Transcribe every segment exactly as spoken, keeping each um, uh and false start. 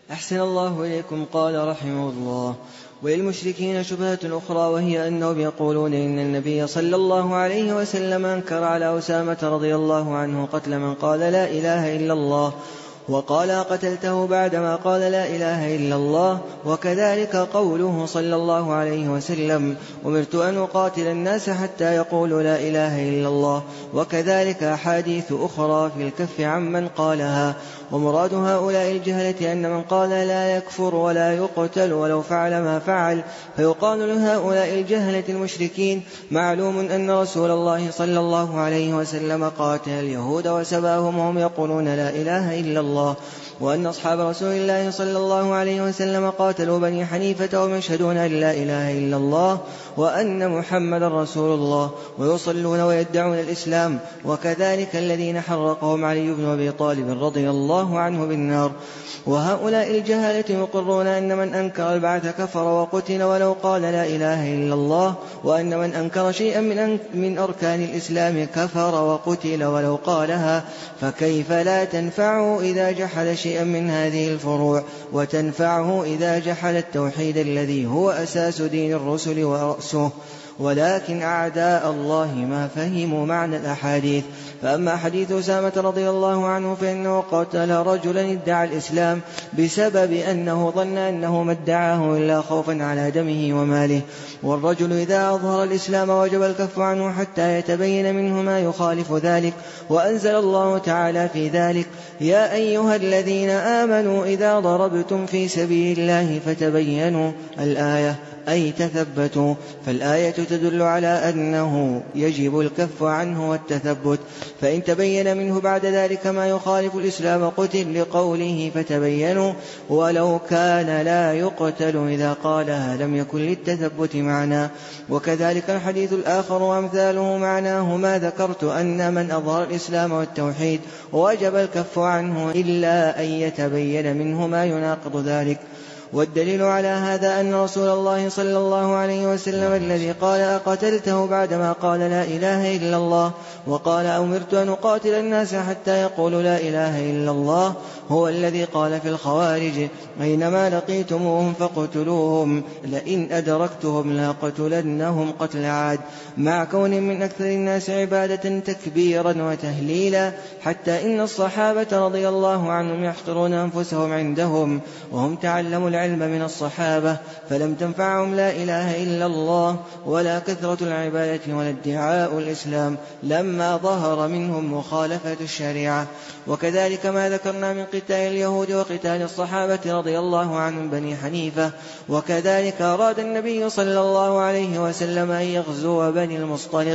أحسن الله إليكم. قال رحمه الله: وللمشركين شبهة أخرى، وهي أنهم يقولون إن النبي صلى الله عليه وسلم أنكر على أسامة رضي الله عنه قتل من قال لا إله إلا الله، وقال قتلته بعدما قال لا إله إلا الله. وكذلك قوله صلى الله عليه وسلم: أمرت أن أقاتل الناس حتى يقولوا لا إله إلا الله. وكذلك أحاديث أخرى في الكف عمن قالها. ومراد هؤلاء الجهلة أن من قال لا يكفر ولا يقتل ولو فعل ما فعل. فيقال لهؤلاء الجهلة المشركين: معلوم أن رسول الله صلى الله عليه وسلم قاتل اليهود وسباهم وهم يقولون لا إله إلا الله، وأن أصحاب رسول الله صلى الله عليه وسلم قاتلوا بني حنيفة وهم يشهدون أن لا إله إلا الله وأن محمد رسول الله ويصلون ويدعون الإسلام. وكذلك الذين حرقهم علي بن أبي طالب رضي الله عنه بالنار. وهؤلاء الجهالة يقرون أن من أنكر البعث كفر وقتل ولو قال لا إله إلا الله، وأن من أنكر شيئا من, من أركان الإسلام كفر وقتل ولو قالها. فكيف لا تنفعه إذا جحد شيئا من هذه الفروع، وتنفعه إذا جحد التوحيد الذي هو أساس دين الرسل ورأسه؟ ولكن أعداء الله ما فهموا معنى الأحاديث. فأما حديث أسامة رضي الله عنه فإنه قتل رجلا ادعى الإسلام بسبب أنه ظن أنه ما ادعاه إلا خوفا على دمه وماله. والرجل إذا أظهر الإسلام وجب الكف عنه حتى يتبين منه ما يخالف ذلك. وأنزل الله تعالى في ذلك: يا أيها الذين آمنوا إذا ضربتم في سبيل الله فتبينوا، الآية، أي تثبتوا. فالآية تدل على أنه يجب الكف عنه والتثبت. فإن تبين منه بعد ذلك ما يخالف الإسلام قتل، لقوله فتبينوا. ولو كان لا يقتل إذا قالها لم يكن للتثبت معنى. وكذلك الحديث الآخر وأمثاله معناه ما ذكرت، أن من أظهر الإسلام والتوحيد وجب الكف عنه إلا أن يتبين منه ما يناقض ذلك. والدليل على هذا أن رسول الله صلى الله عليه وسلم الذي قال أقتلته بعدما قال لا إله إلا الله وقال أمرت أن أقاتل الناس حتى يقولوا لا إله إلا الله، هو الذي قال في الخوارج: أينما لقيتموهم فاقتلوهم، لئن أدركتهم لأقتلنهم قتل عاد. مع كون من أكثر الناس عبادة تكبيرا وتهليلا، حتى إن الصحابة رضي الله عنهم يحقرون أنفسهم عندهم، وهم تعلموا العلم من الصحابة، فلم تنفعهم لا إله إلا الله ولا كثرة العبادة ولا ادعاء الإسلام لما ظهر منهم مخالفة الشريعة. وكذلك ما ذكرنا من قتال اليهود وقتال الصحابة رضي الله عنهم بني حنيفة. وكذلك أراد النبي صلى الله عليه وسلم أن يغزو بني المصطلق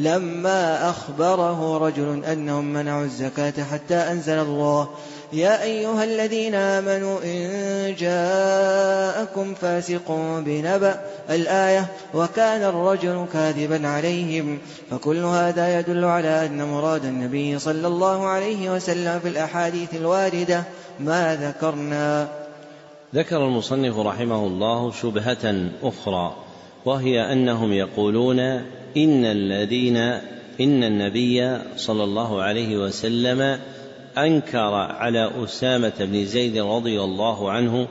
لما أخبره رجل أنهم منعوا الزكاة حتى أنزل الله: يا أيها الذين آمنوا إن جاءكم فاسق بنبأ، الآية. وكان الرجل كاذبا عليهم. فكل هذا يدل على أن مراد النبي صلى الله عليه وسلم في الأحاديث الواردة ما ذكرنا. ذكر المصنف رحمه الله شبهة أخرى، وهي أنهم يقولون إن الذين إن النبي صلى الله عليه وسلم أنكر على أسامة بن زيد رضي الله عنه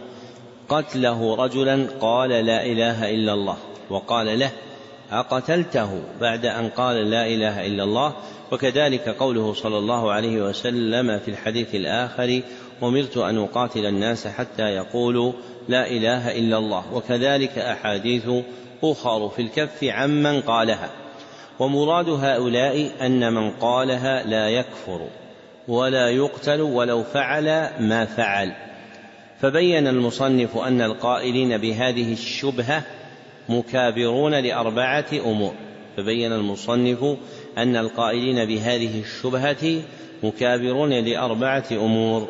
قتله رجلا قال لا إله إلا الله، وقال له: أقتلته بعد أن قال لا إله إلا الله. وكذلك قوله صلى الله عليه وسلم في الحديث الآخر: أمرت أن أقاتل الناس حتى يقولوا لا إله إلا الله. وكذلك أحاديث أخر في الكف عمن قالها. ومراد هؤلاء أن من قالها لا يكفر ولا يقتل ولو فعل ما فعل. فبين المصنف أن القائلين بهذه الشبهة مكابرون لأربعة أمور. فبين المصنف أن القائلين بهذه الشبهة مكابرون لأربعة أمور.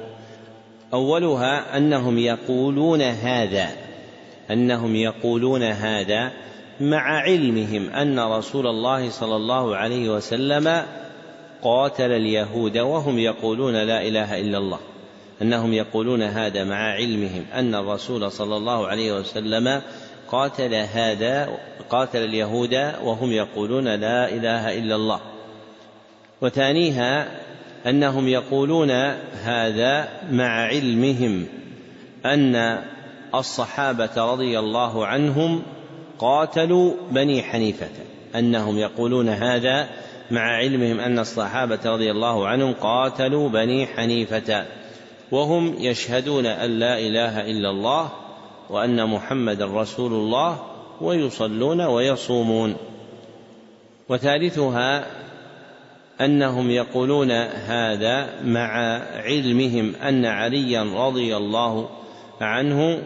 أولها أنهم يقولون هذا أنهم يقولون هذا مع علمهم أن رسول الله صلى الله عليه وسلم قاتل اليهود وهم يقولون لا إله إلا الله. أنهم يقولون هذا مع علمهم أن الرسول صلى الله عليه وسلم قاتل هذا قاتل اليهود وهم يقولون لا إله إلا الله. وثانيها أنهم يقولون هذا مع علمهم أن الصحابة رضي الله عنهم قاتلوا بني حنيفة، أنهم يقولون هذا مع علمهم أن الصحابة رضي الله عنهم قاتلوا بني حنيفة، وهم يشهدون أن لا إله إلا الله وأن محمد رسول الله ويصلون ويصومون. وثالثها أنهم يقولون هذا مع علمهم أن عليا رضي الله عنه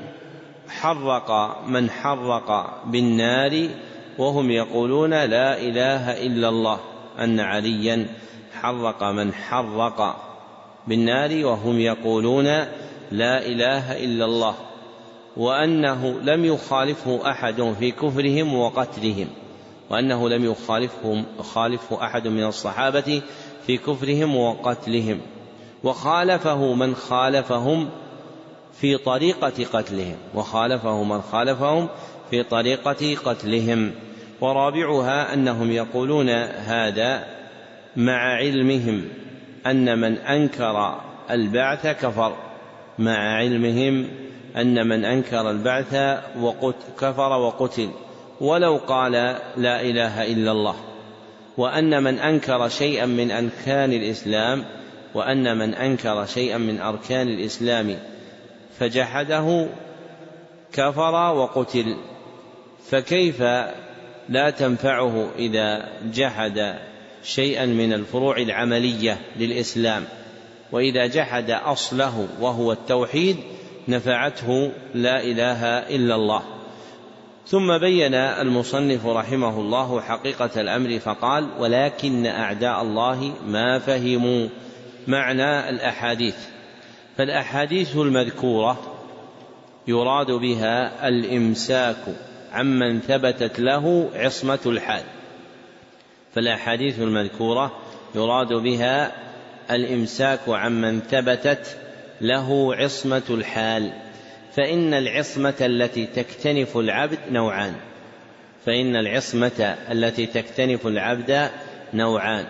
حرق من حرق بالنار، وهم يقولون لا إله إلا الله، أن عليا حرق من حرق بالنار وهم يقولون لا إله إلا الله، وأنه لم يخالفه أحد في كفرهم وقتلهم، وأنه لم يخالفهم خالفه أحد من الصحابة في كفرهم وقتلهم، وخالفه من خالفهم في طريقة قتلهم وخالفه من خالفهم في طريقة قتلهم. ورابعها أنهم يقولون هذا مع علمهم أن من أنكر البعث كفر، مع علمهم أن من أنكر البعث كفر وقتل ولو قال لا إله إلا الله، وأن من أنكر شيئا من أركان الإسلام وأن من أنكر شيئا من أركان الإسلام فجحده كفر وقتل. فكيف لا تنفعه إذا جحد شيئا من الفروع العملية للإسلام، وإذا جحد أصله وهو التوحيد نفعته لا إله إلا الله. ثم بين المصنف رحمه الله حقيقة الأمر فقال: ولكن أعداء الله ما فهموا معنى الأحاديث. فالأحاديث المذكورة يراد بها الإمساك عمن ثبتت له عصمة الحال، فالأحاديث المذكورة يراد بها الإمساك عمن ثبتت له عصمة الحال، فإن العصمة التي تكتنف العبد نوعان فإن العصمة التي تكتنف العبد نوعان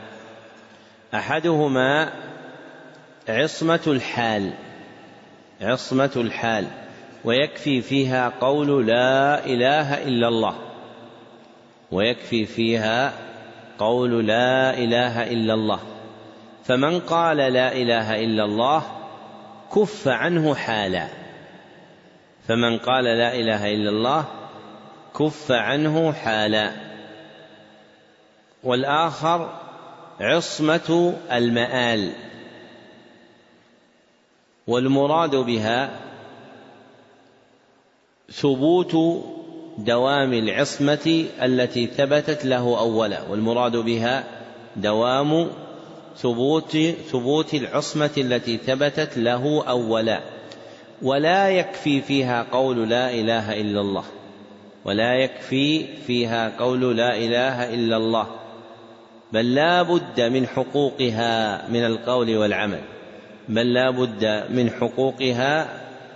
أحدهما عصمة الحال عصمة الحال ويكفي فيها قول لا إله إلا الله ويكفي فيها قول لا إله إلا الله فمن قال لا إله إلا الله كف عنه حالا فمن قال لا إله إلا الله كف عنه حالا والآخر عصمة المآل، والمراد بها ثبوت دوام العصمة التي ثبتت له أولا والمراد بها دوام ثبوت ثبوت العصمة التي ثبتت له أولا ولا يكفي فيها قول لا إله إلا الله ولا يكفي فيها قول لا إله إلا الله بل لا بد من حقوقها من القول والعمل بل لا بد من حقوقها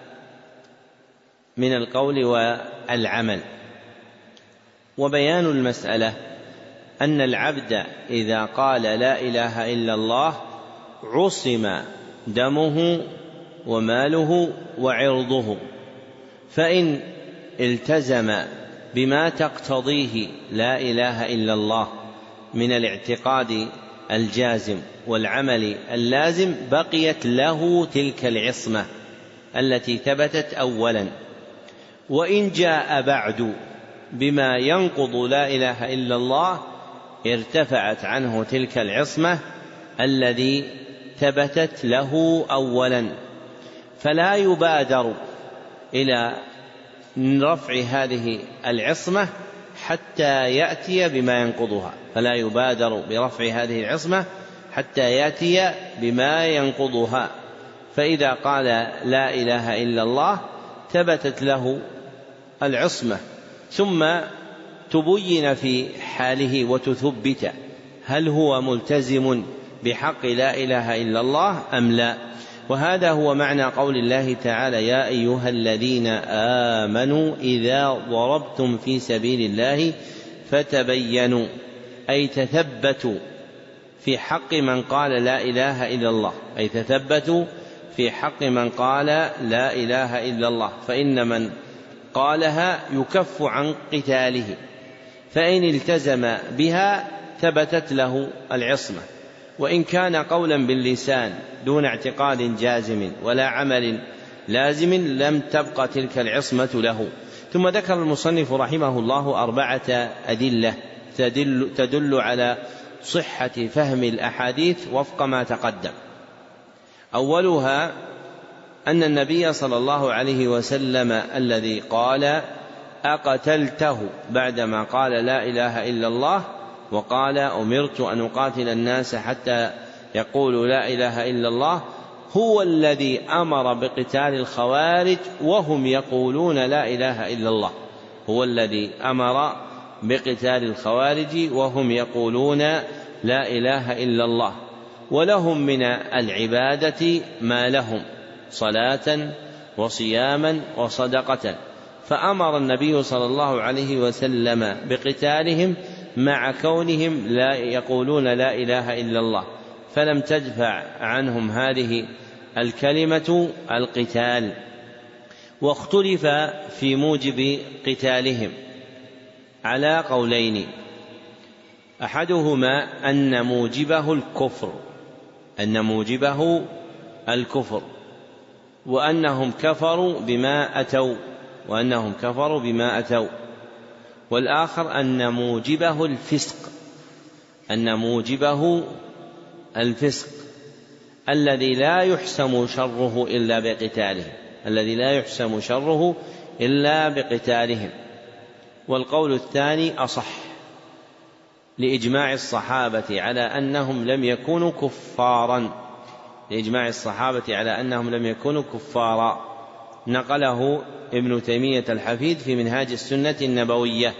من القول والعمل. وبيان المسألة أن العبد إذا قال لا إله إلا الله عصم دمه وماله وعرضه، فإن التزم بما تقتضيه لا إله إلا الله من الاعتقاد الجازم والعمل اللازم بقيت له تلك العصمة التي ثبتت أولا، وإن جاء بعد بما ينقض لا إله إلا الله ارتفعت عنه تلك العصمة الذي ثبتت له أولا، فلا يبادر إلى رفع هذه العصمة حتى يأتي بما ينقضها فلا يبادر برفع هذه العصمة حتى يأتي بما ينقضها. فإذا قال لا إله إلا الله ثبتت له العصمة ثم تبين في حاله وتثبت هل هو ملتزم بحق لا إله إلا الله أم لا. وهذا هو معنى قول الله تعالى: يا أيها الذين آمنوا إذا ضربتم في سبيل الله فتبينوا، أي تثبتوا في حق من قال لا إله إلا الله أي تثبتوا في حق من قال لا إله إلا الله، فإن من قالها يكف عن قتاله، فإن التزم بها ثبتت له العصمة، وإن كان قولا باللسان دون اعتقاد جازم ولا عمل لازم لم تبق تلك العصمة له. ثم ذكر المصنف رحمه الله أربعة أدلة تدل, تدل على صحة فهم الأحاديث وفق ما تقدم. أولها أن النبي صلى الله عليه وسلم الذي قال أقتلته بعدما قال لا إله إلا الله وقال أمرت أن أقاتل الناس حتى يقولوا لا إله إلا الله، هو الذي أمر بقتال الخوارج وهم يقولون لا إله إلا الله، هو الذي أمر بقتال الخوارج وهم يقولون لا إله إلا الله، ولهم من العبادة ما لهم صلاة وصياما وصدقة، فأمر النبي صلى الله عليه وسلم بقتالهم مع كونهم لا يقولون لا إله إلا الله، فلم تدفع عنهم هذه الكلمة القتال. واختلف في موجب قتالهم على قولين، أحدهما أن موجبه الكفر أن موجبه الكفر وأنهم كفروا بما أتوا وأنهم كفروا بما أتوا والآخر أن موجبه الفسق أن موجبه الفسق الذي لا يحسم شره إلا بقتالهم الذي لا يحسم شره إلا بقتالهم. والقول الثاني أصح لإجماع الصحابة على أنهم لم يكونوا كفارا لإجماع الصحابة على أنهم لم يكونوا كفارا، نقله ابن تيمية الحفيد في منهاج السنة النبوية.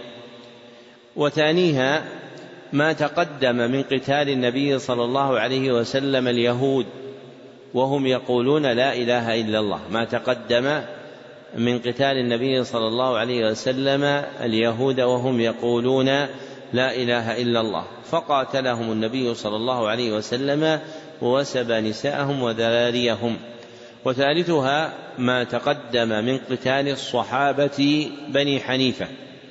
وثانيها ما تقدم من قتال النبي صلى الله عليه وسلم اليهود وهم يقولون لا إله إلا الله، ما تقدم من قتال النبي صلى الله عليه وسلم اليهود وهم يقولون لا إله إلا الله، فقاتلهم النبي صلى الله عليه وسلم ووسب نساءهم وذراريهم. وثالثها ما تقدم من قتال الصحابة بني حنيفة،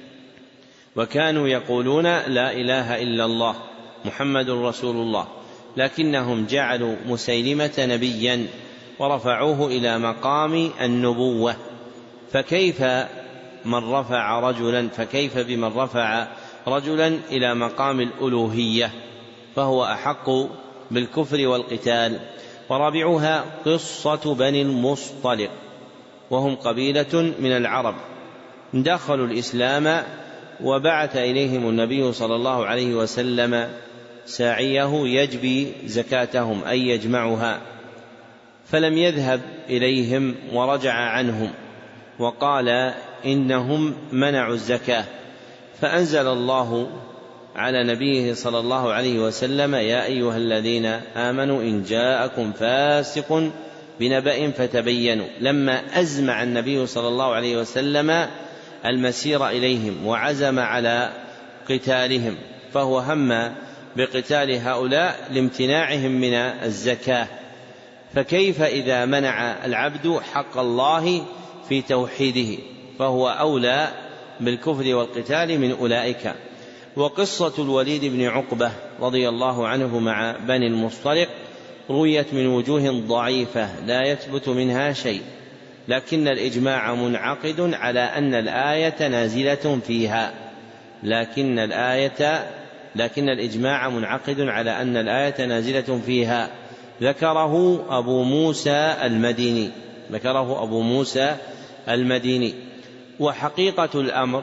وكانوا يقولون لا إله إلا الله محمد رسول الله، لكنهم جعلوا مسيلمة نبيا ورفعوه إلى مقام النبوة، فكيف من رفع رجلا فكيف بمن رفع رجلا إلى مقام الألوهية، فهو أحق بالكفر والقتال. ورابعها قصة بني المصطلق، وهم قبيلة من العرب دخلوا الإسلام وبعث إليهم النبي صلى الله عليه وسلم ساعيه يجبي زكاتهم أي يجمعها، فلم يذهب إليهم ورجع عنهم وقال إنهم منعوا الزكاة، فأنزل الله على نبيه صلى الله عليه وسلم يا أيها الذين آمنوا إن جاءكم فاسق بنبأ فتبينوا، لما أزمع النبي صلى الله عليه وسلم المسير إليهم وعزم على قتالهم، فهو هم بقتال هؤلاء لامتناعهم من الزكاة، فكيف إذا منع العبد حق الله في توحيده، فهو أولى بالكفر والقتال من أولئك. وقصة الوليد بن عقبة رضي الله عنه مع بني المصطلق رويت من وجوه ضعيفة لا يثبت منها شيء، لكن الإجماع منعقد على أن الآية نازلة فيها لكن الآية لكن الإجماع منعقد على أن الآية نازلة فيها ذكره أبو موسى المديني ذكره أبو موسى المديني وحقيقة الأمر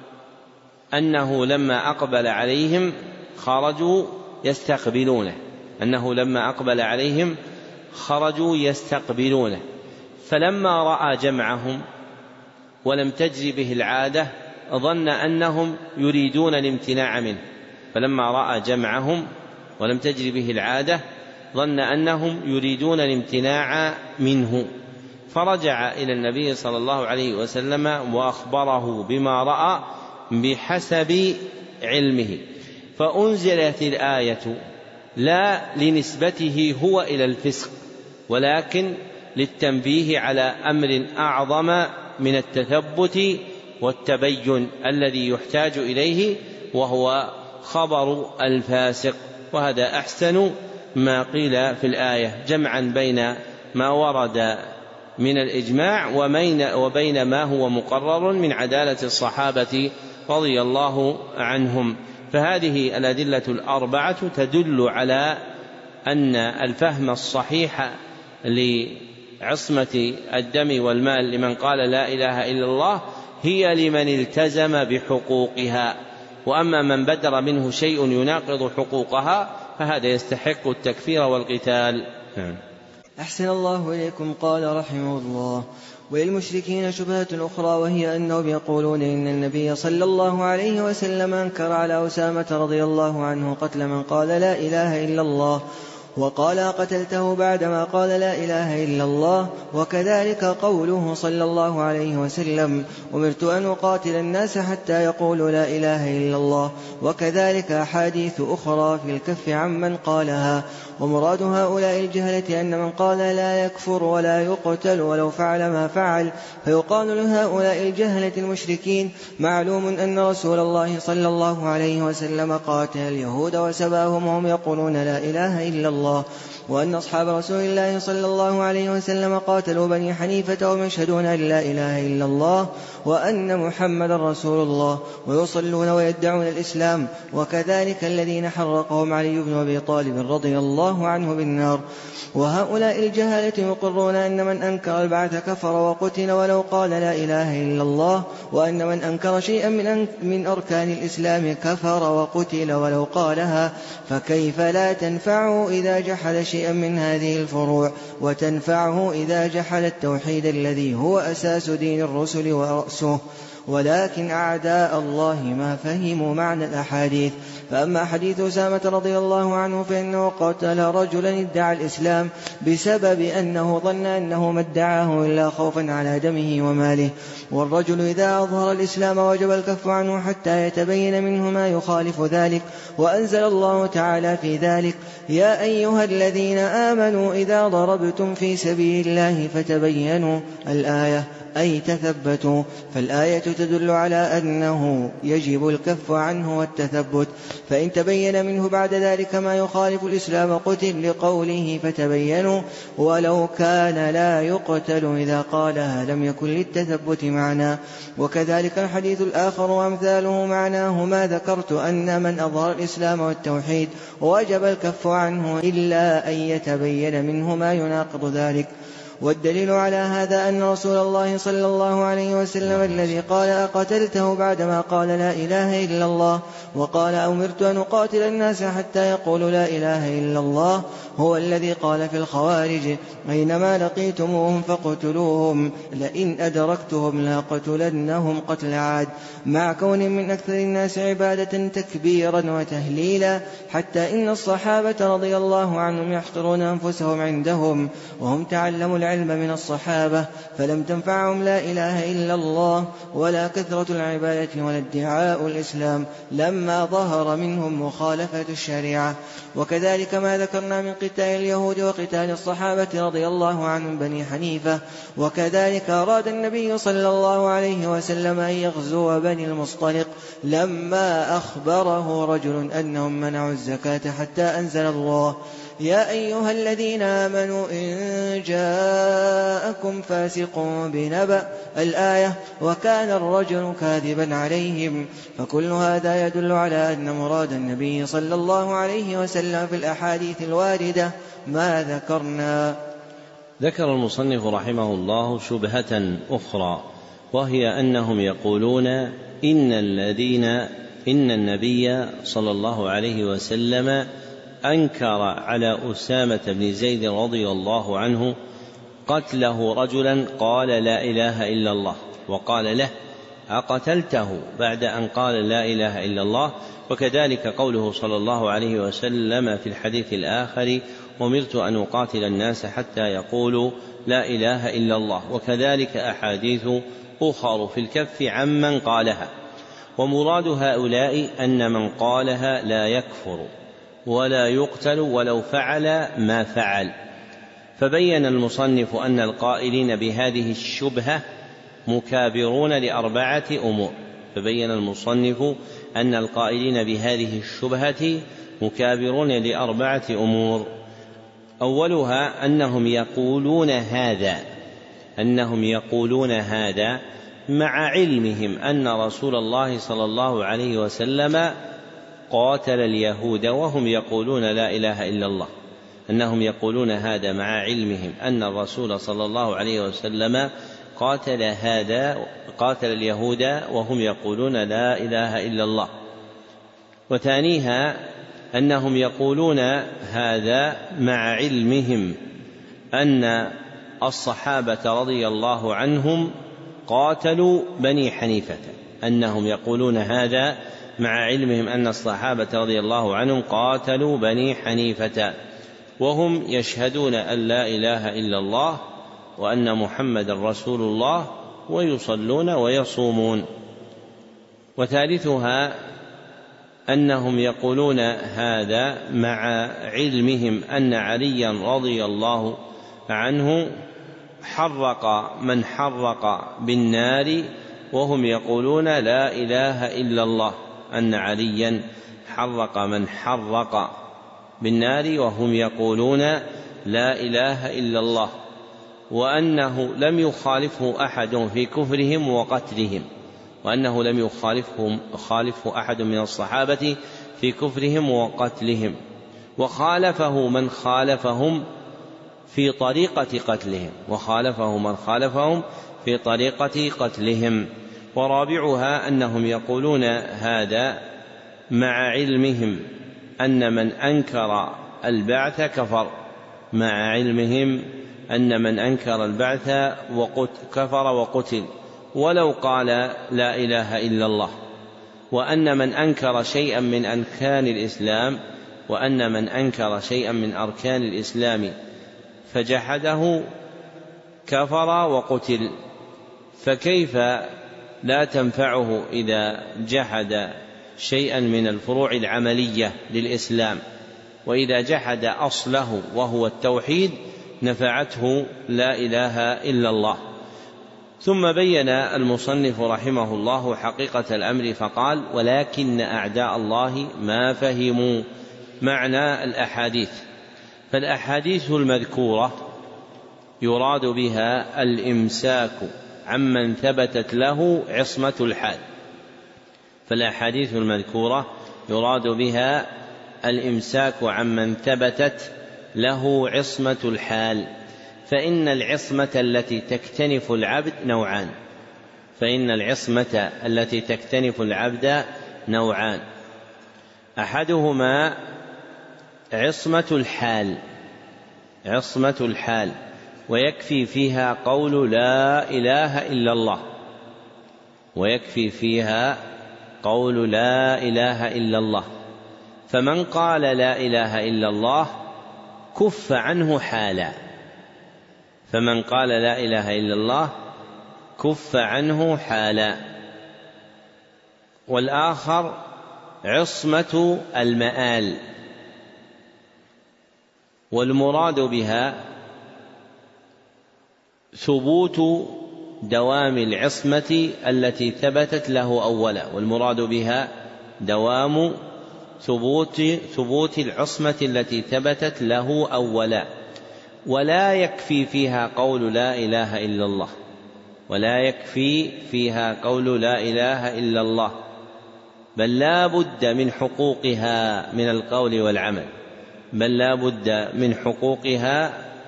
أنه لما أقبل عليهم خرجوا يستقبلونه أنه لما أقبل عليهم خرجوا يستقبلونه فلما رأى جمعهم ولم تجري به العادة ظن أنهم يريدون الامتناع منه فلما رأى جمعهم ولم تجري به العادة ظن أنهم يريدون الامتناع منه، فرجع إلى النبي صلى الله عليه وسلم وأخبره بما رأى بحسب علمه، فأنزلت الآية لا لنسبته هو إلى الفسق ولكن للتنبيه على أمر أعظم من التثبت والتبين الذي يحتاج إليه، وهو خبر الفاسق. وهذا أحسن ما قيل في الآية، جمعا بين ما ورد من الإجماع وبين ما هو مقرر من عدالة الصحابة رضي الله عنهم. فهذه الأدلة الأربعة تدل على أن الفهم الصحيح لعصمة الدم والمال لمن قال لا إله إلا الله هي لمن التزم بحقوقها، وأما من بدر منه شيء يناقض حقوقها فهذا يستحق التكفير والقتال. أحسن الله إليكم. قال رحمه الله: وللمشركين شبهة أخرى، وهي أنهم يقولون إن النبي صلى الله عليه وسلم أنكر على أسامة رضي الله عنه قتل من قال لا إله إلا الله، وقال قتلته بعدما قال لا إله إلا الله. وكذلك قوله صلى الله عليه وسلم: أمرت أن أقاتل الناس حتى يقولوا لا إله إلا الله. وكذلك أحاديث أخرى في الكف عمن قالها. ومراد هؤلاء الجهلة أن من قال لا يكفر ولا يقتل ولو فعل ما فعل، فيقال لهؤلاء الجهلة المشركين: معلوم أن رسول الله صلى الله عليه وسلم قاتل اليهود وسباهم وهم يقولون لا إله إلا الله، وأن أصحاب رسول الله صلى الله عليه وسلم قاتلوا بني حنيفة وهم يشهدون أن لا إله إلا الله وأن محمد رسول الله ويصلون ويدعون الإسلام. وكذلك الذين حرقهم علي بن أبي طالب رضي الله عنه بالنار. وهؤلاء الجهالة يقرون أن من أنكر البعث كفر وقتل ولو قال لا إله إلا الله، وأن من أنكر شيئا من, من أركان الإسلام كفر وقتل ولو قالها، فكيف لا تنفعه إذا جحد شيئا من هذه الفروع، وتنفعه إذا جحد التوحيد الذي هو أساس دين الرسل ورأسه. ولكن أعداء الله ما فهموا معنى الأحاديث. فأما حديث أسامة رضي الله عنه فإنه قتل رجلا ادعى الإسلام بسبب أنه ظن أنه ما ادعاه إلا خوفا على دمه وماله. والرجل إذا أظهر الإسلام وجب الكف عنه حتى يتبين منه ما يخالف ذلك. وأنزل الله تعالى في ذلك: يا أيها الذين آمنوا إذا ضربتم في سبيل الله فتبينوا، الآية، أي تثبتوا. فالآية تدل على أنه يجب الكف عنه والتثبت، فإن تبين منه بعد ذلك ما يخالف الإسلام قتل، لقوله فتبينوا. ولو كان لا يقتل إذا قالها لم يكن للتثبت معنى. وكذلك الحديث الآخر وأمثاله معناه ما ذكرت، أن من أظهر الإسلام والتوحيد وجب الكف عنه إلا أن يتبين منه ما يناقض ذلك. والدليل على هذا أن رسول الله صلى الله عليه وسلم الذي قال أقتلته بعدما قال لا إله إلا الله وقال أمرت أن أقاتل الناس حتى يقولوا لا إله إلا الله هو الذي قال في الخوارج: أينما لقيتموهم فاقتلوهم، لئن أدركتهم لأقتلنهم قتل عاد، مع كون من أكثر الناس عبادة تكبيرا وتهليلا، حتى إن الصحابة رضي الله عنهم يحقرون أنفسهم عندهم وهم تعلموا العلم من الصحابة، فلم تنفعهم لا إله إلا الله ولا كثرة العبادة ولا ادعاء الإسلام لما ظهر منهم مخالفة الشريعة. وكذلك ما ذكرنا من قتال اليهود وقتال الصحابة رضي الله عنهم بني حنيفة. وكذلك أراد النبي صلى الله عليه وسلم أن يغزو بني المصطلق لما أخبره رجل أنهم منعوا الزكاة حتى أنزل الله: يا أيها الذين آمنوا إن جاءكم فاسق بنبأ، الآية. وكان الرجل كاذبا عليهم. فكل هذا يدل على أن مراد النبي صلى الله عليه وسلم في الأحاديث الواردة ما ذكرنا. ذكر المصنف رحمه الله شبهة أخرى، وهي أنهم يقولون إن الذين إن النبي صلى الله عليه وسلم أنكر على أسامة بن زيد رضي الله عنه قتله رجلا قال لا إله إلا الله، وقال له: أقتلته بعد أن قال لا إله إلا الله. وكذلك قوله صلى الله عليه وسلم في الحديث الآخر: أمرت أن أقاتل الناس حتى يقولوا لا إله إلا الله. وكذلك أحاديث أخر في الكف عمن قالها. ومراد هؤلاء أن من قالها لا يكفر ولا يقتل ولو فعل ما فعل، فبين المصنف أن القائلين بهذه الشبهة مكابرون لأربعة أمور فبين المصنف أن القائلين بهذه الشبهة مكابرون لأربعة أمور. أولها أنهم يقولون هذا أنهم يقولون هذا مع علمهم أن رسول الله صلى الله عليه وسلم قاتل اليهود وهم يقولون لا إله إلا الله أنهم يقولون هذا مع علمهم أن الرسول صلى الله عليه وسلم قاتل هذا قاتل اليهود وهم يقولون لا إله إلا الله. وثانيها أنهم يقولون هذا مع علمهم أن الصحابة رضي الله عنهم قاتلوا بني حنيفة أنهم يقولون هذا مع علمهم أن الصحابة رضي الله عنهم قاتلوا بني حنيفة وهم يشهدون أن لا إله إلا الله وأن محمد رسول الله ويصلون ويصومون. وثالثها أنهم يقولون هذا مع علمهم أن عليا رضي الله عنه حرق من حرق بالنار وهم يقولون لا إله إلا الله أن عليا حرق من حرق بالنار وهم يقولون لا إله إلا الله وأنه لم يخالفه أحد في كفرهم وقتلهم وأنه لم يخالفهم خالفه أحد من الصحابة في كفرهم وقتلهم وخالفه من خالفهم في طريقة قتلهم وخالفه من خالفهم في طريقة قتلهم. ورابعها أنهم يقولون هذا مع علمهم أن من أنكر البعث كفر مع علمهم أن من أنكر البعث كفر وقتل ولو قال لا إله إلا الله وأن من أنكر شيئا من أركان الإسلام وأن من أنكر شيئا من أركان الإسلام فجحده كفر وقتل. فكيف لا تنفعه إذا جحد شيئا من الفروع العملية للإسلام وإذا جحد أصله وهو التوحيد نفعته لا إله إلا الله. ثم بين المصنف رحمه الله حقيقة الأمر فقال ولكن أعداء الله ما فهموا معنى الأحاديث. فالأحاديث المذكورة يراد بها الإمساك عمن ثبتت له عصمة الحال فالأحاديث المذكورة يراد بها الإمساك عمن ثبتت له عصمة الحال فإن العصمة التي تكتنف العبد نوعان فإن العصمة التي تكتنف العبد نوعان أحدهما عصمة الحال عصمة الحال ويكفي فيها قول لا إله إلا الله ويكفي فيها قول لا إله إلا الله فمن قال لا إله إلا الله كف عنه حالا فمن قال لا إله إلا الله كف عنه حالا. والآخر عصمة المآل والمراد بها ثبوت دوام العصمة التي ثبتت له أولا والمراد بها دوام ثبوت ثبوت العصمة التي ثبتت له أولا. ولا يكفي فيها قول لا إله إلا الله ولا يكفي فيها قول لا إله إلا الله بل لا بد من حقوقها من القول والعمل بل لا بد من حقوقها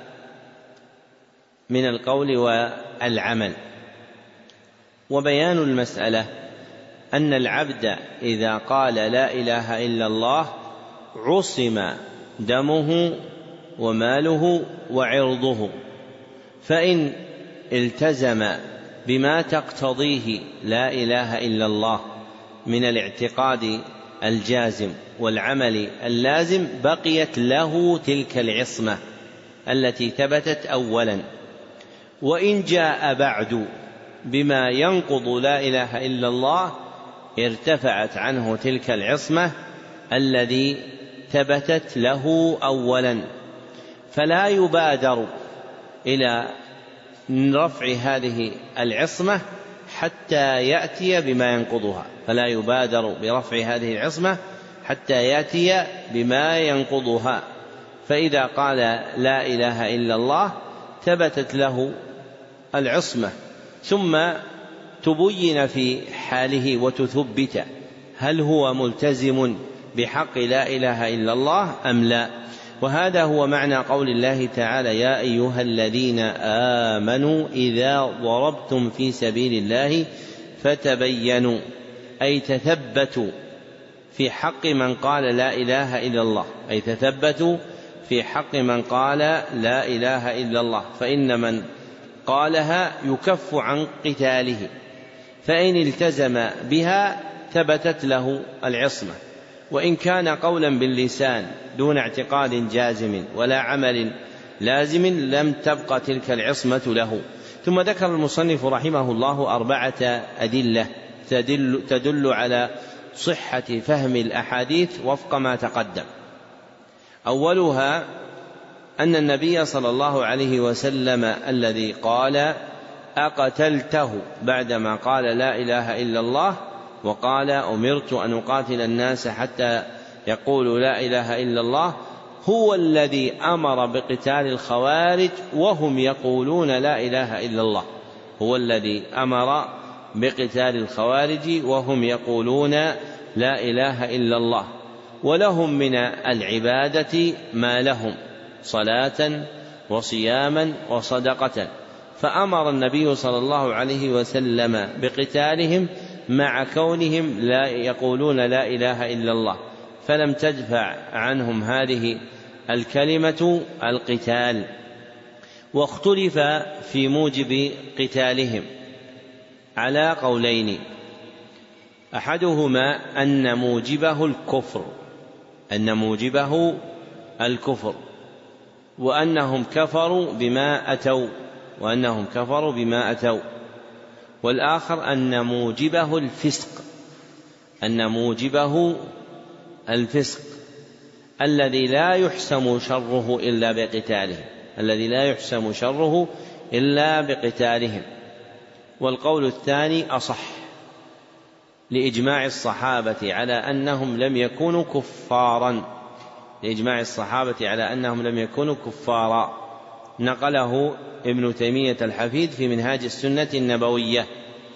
من القول والعمل. وبيان المسألة أن العبد إذا قال لا إله إلا الله عصم دمه وماله وعرضه فإن التزم بما تقتضيه لا إله إلا الله من الاعتقاد الجازم والعمل اللازم بقيت له تلك العصمة التي ثبتت أولا. وإن جاء بعد بما ينقض لا إله إلا الله ارتفعت عنه تلك العصمة الذي ثبتت له أولا. فلا يبادر إلى رفع هذه العصمة حتى يأتي بما ينقضها فلا يبادر برفع هذه العصمة حتى يأتي بما ينقضها. فإذا قال لا إله إلا الله ثبتت له العصمة، ثم تبين في حاله وتثبت هل هو ملتزم بحق لا إله إلا الله أم لا. وهذا هو معنى قول الله تعالى يا أيها الذين آمنوا إذا ضربتم في سبيل الله فتبينوا، أي تثبتوا في حق من قال لا إله إلا الله، أي تثبتوا في حق من قال لا إله إلا الله، فإن من قالها يكف عن قتاله، فإن التزم بها ثبتت له العصمة، وإن كان قولا باللسان دون اعتقاد جازم ولا عمل لازم لم تبقى تلك العصمة له. ثم ذكر المصنف رحمه الله أربعة أدلة تدل, تدل على صحة فهم الأحاديث وفق ما تقدم. أولها أن النبي صلى الله عليه وسلم الذي قال أقتلته بعدما قال لا إله إلا الله وقال أمرت أن أقاتل الناس حتى يقولوا لا إله إلا الله، هو الذي أمر بقتال الخوارج وهم يقولون لا إله إلا الله، هو الذي أمر بقتال الخوارج وهم يقولون لا إله إلا الله، ولهم من العبادة ما لهم صلاة وصياما وصدقة، فأمر النبي صلى الله عليه وسلم بقتالهم مع كونهم لا يقولون لا إله إلا الله، فلم تدفع عنهم هذه الكلمة القتال. واختلف في موجب قتالهم على قولين، أحدهما أن موجبه الكفر أن موجبه الكفر وأنهم كفروا بما أتوا وأنهم كفروا بما أتوا والآخر أن موجبه الفسق أن موجبه الفسق الذي لا يحسم شره إلا بقتالهم الذي لا يحسم شره إلا بقتالهم. والقول الثاني أصح لإجماع الصحابة على أنهم لم يكونوا كفارا لإجماع الصحابة على أنهم لم يكونوا كفارا، نقله ابن تيمية الحفيد في منهاج السنة النبوية.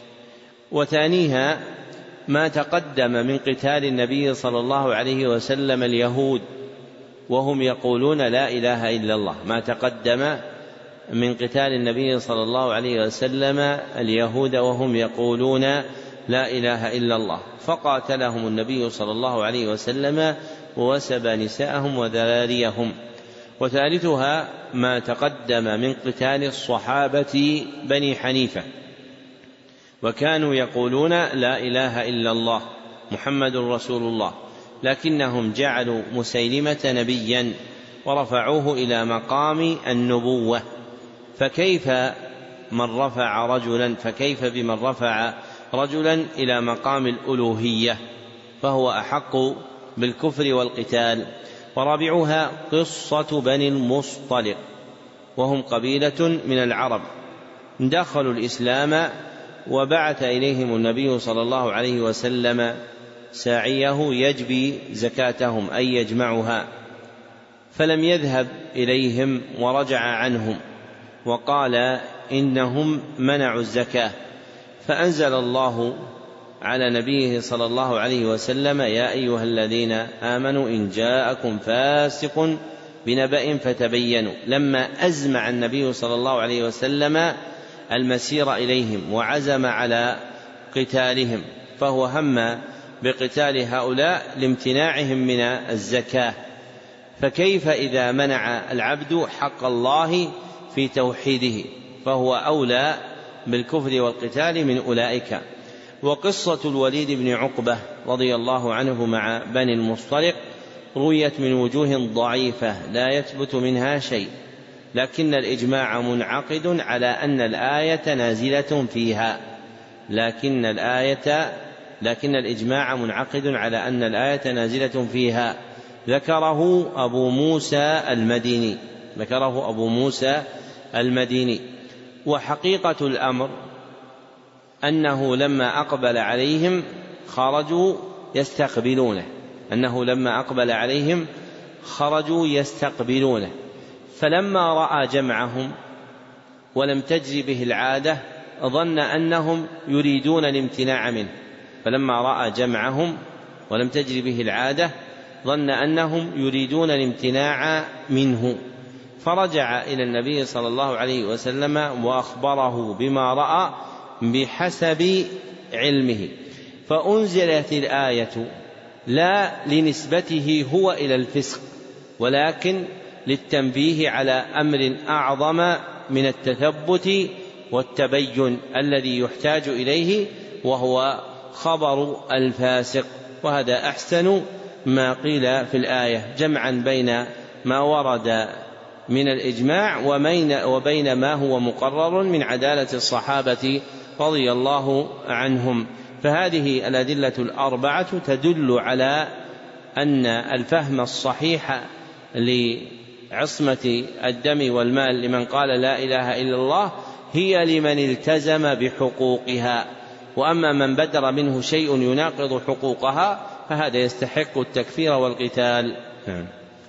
وثانيها ما تقدم من قتال النبي صلى الله عليه وسلم اليهود وهم يقولون لا إله إلا الله ما تقدم من قتال النبي صلى الله عليه وسلم اليهود وهم يقولون لا إله إلا الله، فقاتلهم النبي صلى الله عليه وسلم ووسب نساءهم وذراريهم. وثالثها ما تقدم من قتال الصحابة بني حنيفة وكانوا يقولون لا إله إلا الله محمد رسول الله، لكنهم جعلوا مسيلمة نبيا ورفعوه إلى مقام النبوة، فكيف من رفع رجلا فكيف بمن رفع رجلا إلى مقام الألوهية، فهو أحق بالكفر والقتال. ورابعها قصة بني المصطلق وهم قبيلة من العرب دخلوا الإسلام وبعث إليهم النبي صلى الله عليه وسلم ساعيه يجبي زكاتهم أي يجمعها، فلم يذهب إليهم ورجع عنهم وقال إنهم منعوا الزكاة، فأنزل الله على نبيه صلى الله عليه وسلم يا أيها الذين آمنوا إن جاءكم فاسق بنبأ فتبينوا، لما أزمع النبي صلى الله عليه وسلم المسير إليهم وعزم على قتالهم، فهو هم بقتال هؤلاء لامتناعهم من الزكاة، فكيف إذا منع العبد حق الله في توحيده فهو أولى بالكفر والقتال من أولئك. وقصة الوليد بن عقبة رضي الله عنه مع بني المصطلق رويت من وجوه ضعيفة لا يثبت منها شيء، لكن الإجماع منعقد على أن الآية نازلة فيها لكن الآية لكن الإجماع منعقد على أن الآية نازلة فيها ذكره أبو موسى المديني ذكره أبو موسى المديني. وحقيقة الأمر أنه لما أقبل عليهم خرجوا يستقبلونه أنه لما أقبل عليهم خرجوا يستقبلونه فلما رأى جمعهم ولم تجري به العادة ظن أنهم يريدون الامتناع منه فلما رأى جمعهم ولم تجري به العادة ظن أنهم يريدون الامتناع منه فرجع إلى النبي صلى الله عليه وسلم وأخبره بما رأى بحسب علمه. فأنزلت الآية لا لنسبته هو إلى الفسق ولكن للتنبيه على أمر أعظم من التثبت والتبين الذي يحتاج إليه وهو خبر الفاسق. وهذا أحسن ما قيل في الآية جمعا بين ما ورد من الإجماع وبين ما هو مقرر من عدالة الصحابة رضي الله عنهم. فهذه الأدلة الأربعة تدل على أن الفهم الصحيح لعصمة الدم والمال لمن قال لا إله إلا الله هي لمن التزم بحقوقها، وأما من بدر منه شيء يناقض حقوقها فهذا يستحق التكفير والقتال.